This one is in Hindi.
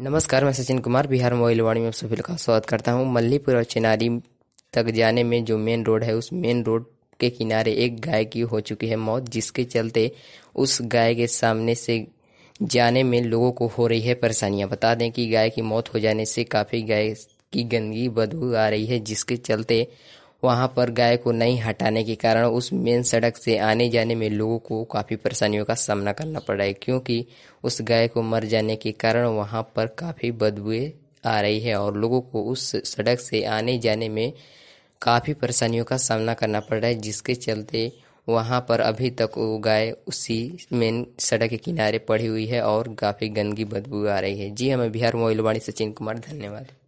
नमस्कार, मैं सचिन कुमार बिहार मोबाइल वाणी में आप सभी का स्वागत करता हूं। मल्लीपुर और चिनारी तक जाने में जो मेन रोड है, उस मेन रोड के किनारे एक गाय की हो चुकी है मौत, जिसके चलते उस गाय के सामने से जाने में लोगों को हो रही है परेशानियां। बता दें कि गाय की मौत हो जाने से काफ़ी गाय की गंदगी बदबू आ रही है, जिसके चलते वहां पर गाय को नहीं हटाने के कारण उस मेन सड़क से आने जाने में लोगों को काफ़ी परेशानियों का सामना करना पड़ रहा है, क्योंकि उस गाय को मर जाने के कारण वहां पर काफ़ी बदबूएं आ रही है और लोगों को उस सड़क से आने जाने में काफ़ी परेशानियों का सामना करना पड़ रहा है, जिसके चलते वहां पर अभी तक वो गाय उसी मेन सड़क के किनारे पड़ी हुई है और काफ़ी गंदगी बदबू आ रही है। जी, हमें बिहार मोबाइल वाणी सचिन कुमार, धन्यवाद।